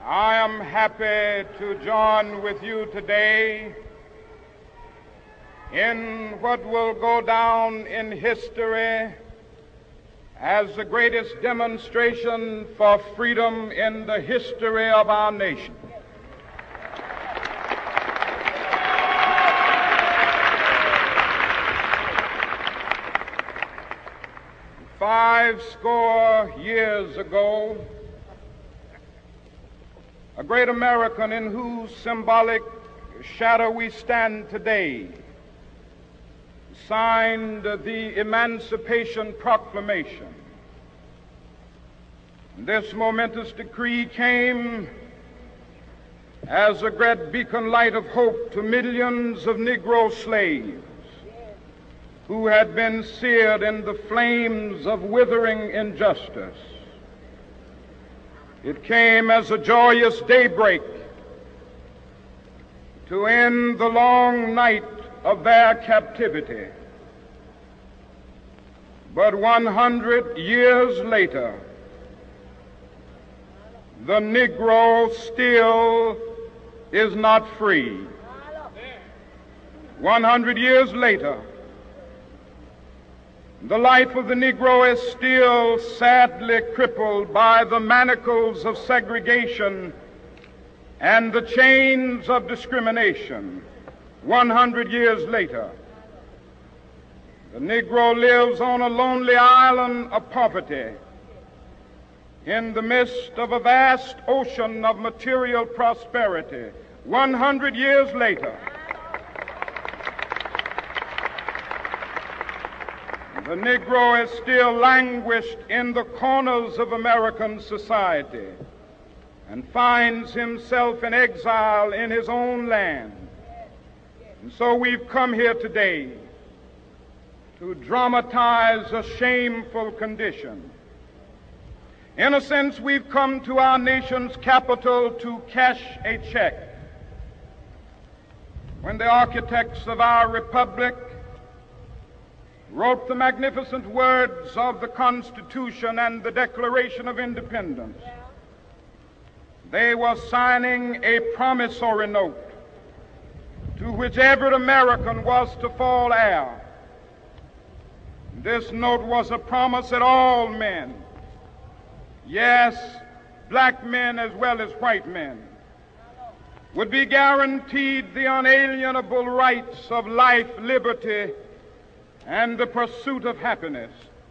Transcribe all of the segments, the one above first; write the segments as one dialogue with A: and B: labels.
A: I am happy to join with you today in what will go down in history as the greatest demonstration for freedom in the history of our nation. Five score years ago, a great American in whose symbolic shadow we stand today signed the Emancipation Proclamation. This momentous decree came as a great beacon light of hope to millions of Negro slaves who had been seared in the flames of withering injustice. It came as a joyous daybreak to end the long night of their captivity. But 100 years later, the Negro still is not free. 100 years later, the life of the Negro is still sadly crippled by the manacles of segregation and the chains of discrimination. 100 years later, the Negro lives on a lonely island of poverty in the midst of a vast ocean of material prosperity. 100 years later, the Negro is still languished in the corners of American society and finds himself in exile in his own land. And so we've come here today to dramatize a shameful condition. In a sense, we've come to our nation's capital to cash a check. When the architects of our republic wrote the magnificent words of the Constitution and the Declaration of Independence, they were signing a promissory note to which every American was to fall heir. This note was a promise that all men, yes, black men as well as white men, would be guaranteed the unalienable rights of life, liberty, and the pursuit of happiness.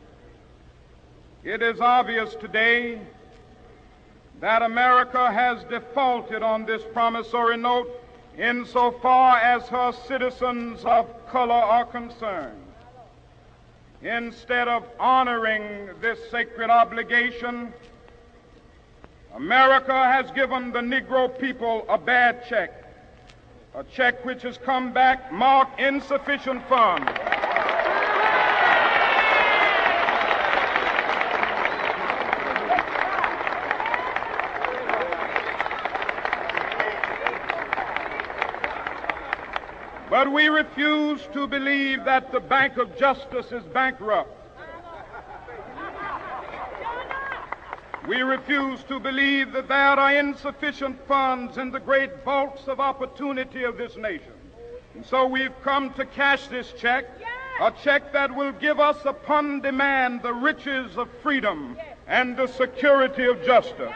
A: It is obvious today that America has defaulted on this promissory note insofar as her citizens of color are concerned. Instead of honoring this sacred obligation, America has given the Negro people a bad check, a check which has come back marked insufficient funds. But we refuse to believe that the Bank of Justice is bankrupt. We refuse to believe that there are insufficient funds in the great vaults of opportunity of this nation. And so we've come to cash this check, a check that will give us upon demand the riches of freedom and the security of justice.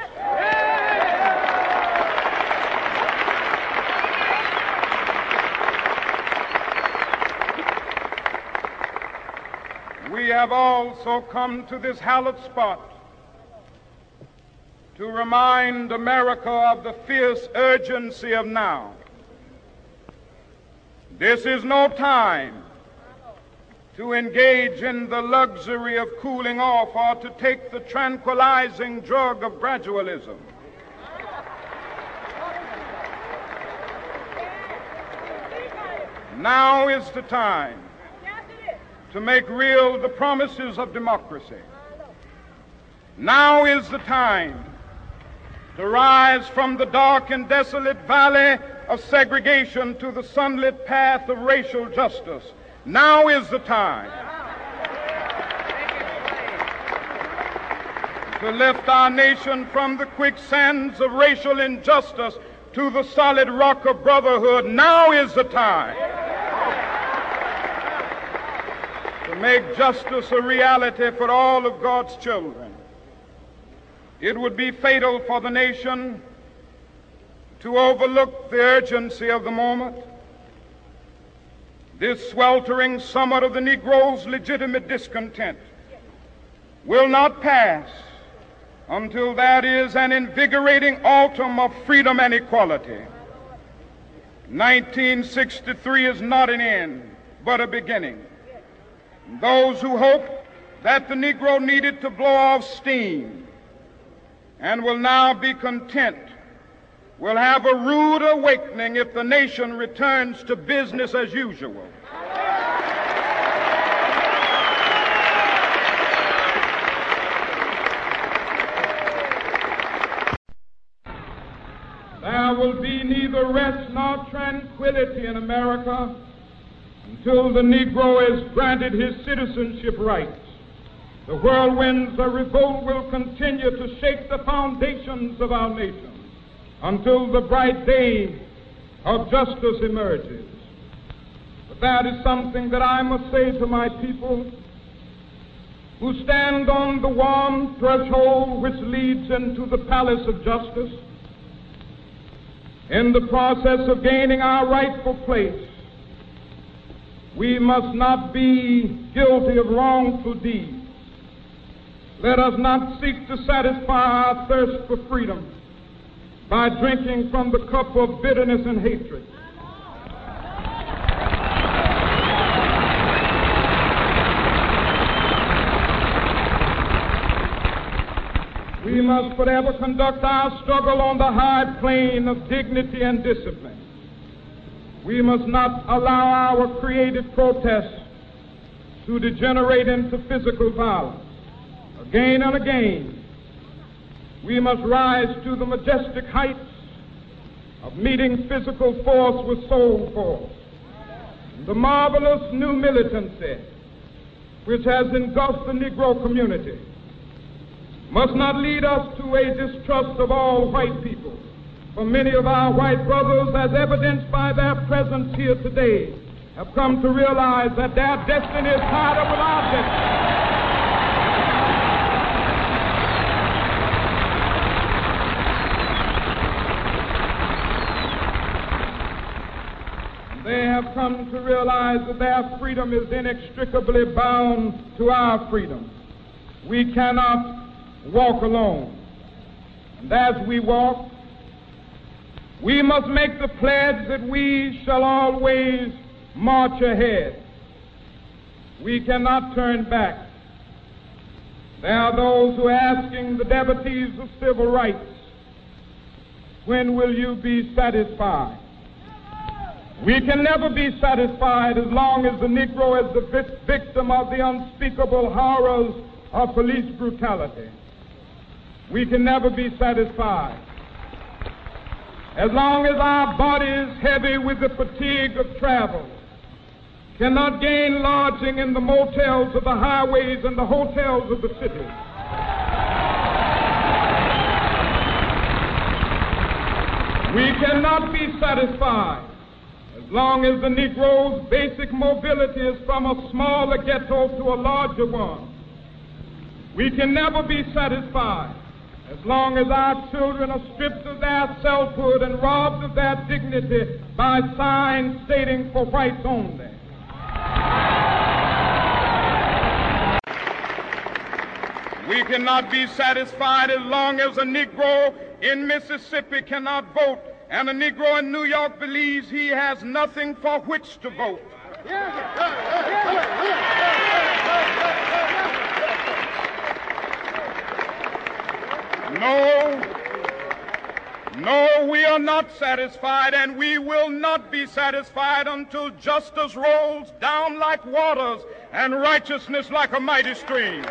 A: We have also come to this hallowed spot to remind America of the fierce urgency of now. This is no time to engage in the luxury of cooling off or to take the tranquilizing drug of gradualism. Now is the time to make real the promises of democracy. Now is the time to rise from the dark and desolate valley of segregation to the sunlit path of racial justice. Now is the time. to lift our nation from the quicksands of racial injustice to the solid rock of brotherhood. Now is the time to make justice a reality for all of God's children. It would be fatal for the nation to overlook the urgency of the moment. This sweltering summit of the Negro's legitimate discontent will not pass until that is an invigorating autumn of freedom and equality. 1963 is not an end, but a beginning. Those who hope that the Negro needed to blow off steam and will now be content will have a rude awakening if the nation returns to business as usual. There will be neither rest nor tranquility in America until the Negro is granted his citizenship rights. The whirlwinds of revolt will continue to shake the foundations of our nation until the bright day of justice emerges. But that is something that I must say to my people who stand on the warm threshold which leads into the palace of justice. In the process of gaining our rightful place, we must not be guilty of wrongful deeds. Let us not seek to satisfy our thirst for freedom by drinking from the cup of bitterness and hatred. We must forever conduct our struggle on the high plane of dignity and discipline. We must not allow our creative protests to degenerate into physical violence. Again and again, we must rise to the majestic heights of meeting physical force with soul force. The marvelous new militancy which has engulfed the Negro community must not lead us to a distrust of all white people. For many of our white brothers, as evidenced by their presence here today, have come to realize that their destiny is tied up with our destiny. They have come to realize that their freedom is inextricably bound to our freedom. We cannot walk alone. And as we walk, we must make the pledge that we shall always march ahead. We cannot turn back. There are those who are asking the devotees of civil rights, when will you be satisfied? We can never be satisfied as long as the Negro is the victim of the unspeakable horrors of police brutality. We can never be satisfied as long as our bodies, heavy with the fatigue of travel, cannot gain lodging in the motels of the highways and the hotels of the city. We cannot be satisfied as long as the Negro's basic mobility is from a smaller ghetto to a larger one. We can never be satisfied as long as our children are stripped of their selfhood and robbed of their dignity by signs stating for whites only. We cannot be satisfied as long as a Negro in Mississippi cannot vote and a Negro in New York believes he has nothing for which to vote. No, we are not satisfied, and we will not be satisfied until justice rolls down like waters and righteousness like a mighty stream.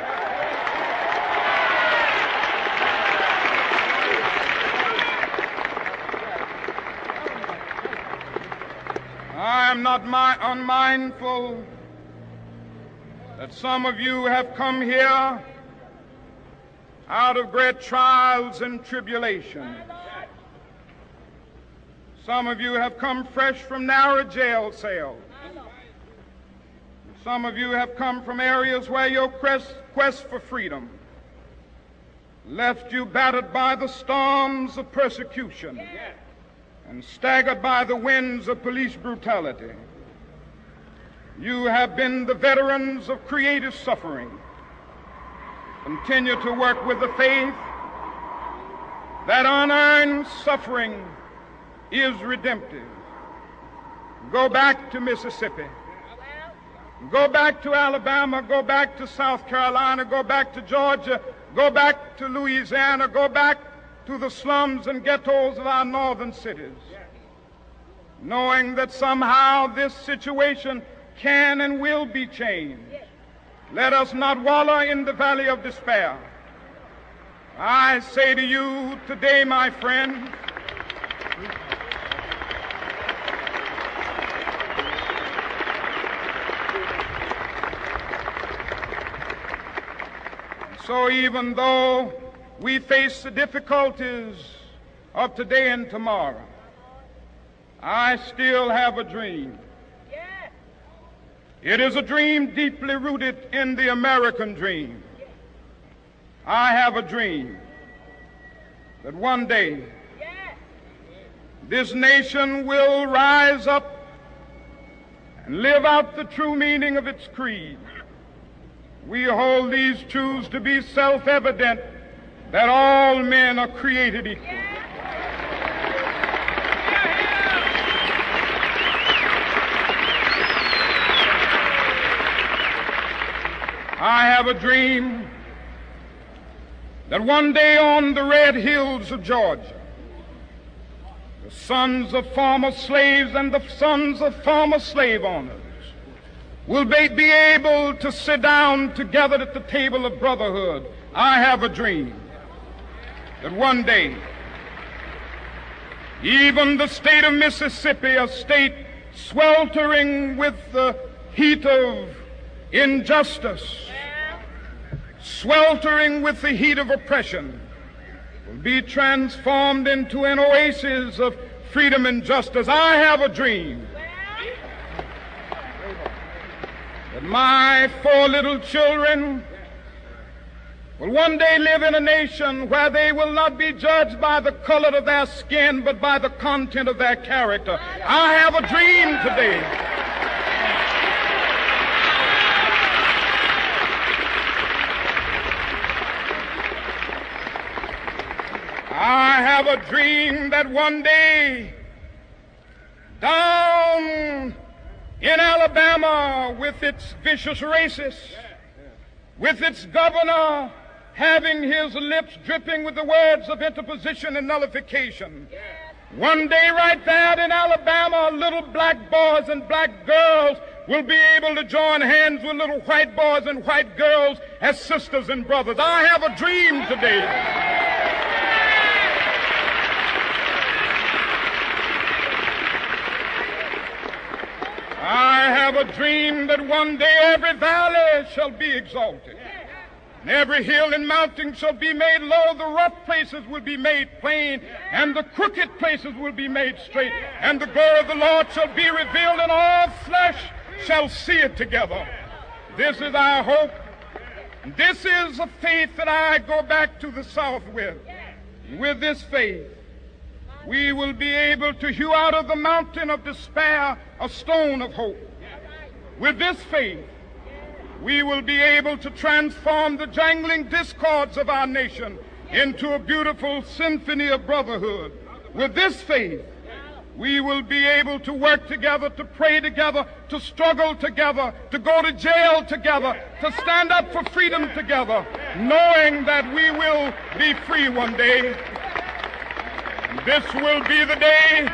A: I am not unmindful that some of you have come here out of great trials and tribulations. Some of you have come fresh from narrow jail cells. Some of you have come from areas where your quest for freedom left you battered by the storms of persecution and staggered by the winds of police brutality. You have been the veterans of creative suffering. Continue to work with the faith that unearned suffering is redemptive. Go back to Mississippi. Go back to Alabama. Go back to South Carolina. Go back to Georgia. Go back to Louisiana. Go back to the slums and ghettos of our northern cities, knowing that somehow this situation can and will be changed. Let us not wallow in the valley of despair. I say to you today, my friend, so even though we face the difficulties of today and tomorrow, I still have a dream. It is a dream deeply rooted in the American dream. I have a dream that one day this nation will rise up and live out the true meaning of its creed. We hold these truths to be self-evident, that all men are created equal. I have a dream that one day on the red hills of Georgia, the sons of former slaves and the sons of former slave owners will be able to sit down together at the table of brotherhood. I have a dream that one day even the state of Mississippi, a state sweltering with the heat of injustice, sweltering with the heat of oppression, will be transformed into an oasis of freedom and justice. I have a dream that my 4 little children will one day live in a nation where they will not be judged by the color of their skin, but by the content of their character. I have a dream today I have a dream that one day down in Alabama, with its vicious racists, with its governor having his lips dripping with the words of interposition and nullification, one day right there in Alabama, little black boys and black girls will be able to join hands with little white boys and white girls as sisters and brothers. I have a dream today I have a dream that one day every valley shall be exalted, and every hill and mountain shall be made low. The rough places will be made plain, and the crooked places will be made straight. And the glory of the Lord shall be revealed, and all flesh shall see it together. This is our hope. This is a faith that I go back to the South with. With this faith, we will be able to hew out of the mountain of despair a stone of hope. With this faith, we will be able to transform the jangling discords of our nation into a beautiful symphony of brotherhood. With this faith, we will be able to work together, to pray together, to struggle together, to go to jail together, to stand up for freedom together, knowing that we will be free one day. This will be the day.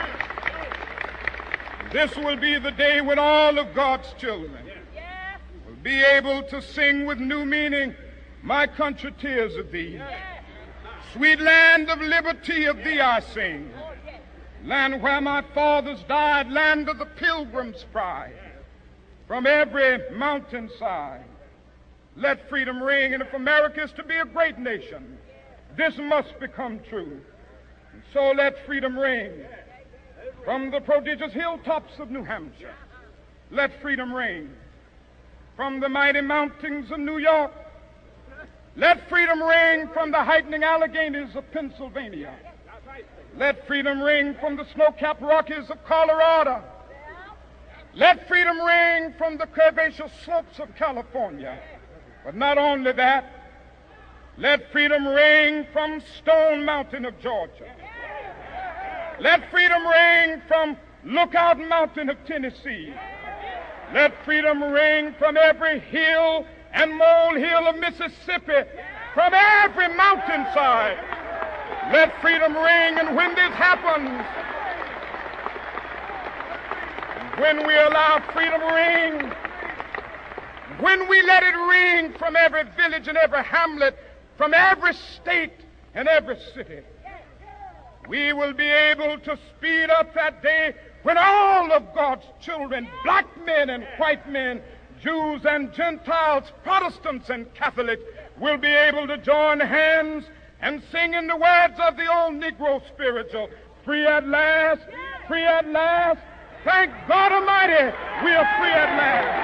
A: This will be the day when all of God's children will be able to sing with new meaning, "My country, tears of thee. Sweet land of liberty, of thee I sing. Land where my fathers died, land of the pilgrim's pride. From every mountainside, let freedom ring. And if America is to be a great nation, This must become true. And so let freedom ring from the prodigious hilltops of New Hampshire. Let freedom ring from the mighty mountains of New York. Let freedom ring from the heightening Alleghenies of Pennsylvania. Let freedom ring from the snow-capped Rockies of Colorado. Let freedom ring from the curvaceous slopes of California. But not only that, let freedom ring from Stone Mountain of Georgia. Let freedom ring from Lookout Mountain of Tennessee. Let freedom ring from every hill and molehill of Mississippi, from every mountainside. Let freedom ring, and when this happens, when we allow freedom ring, when we let it ring from every village and every hamlet, from every state and every city, we will be able to speed up that day when all of God's children, black men and white men, Jews and Gentiles, Protestants and Catholics, will be able to join hands and sing in the words of the old Negro spiritual, free at last, free at last. Thank God Almighty, we are free at last.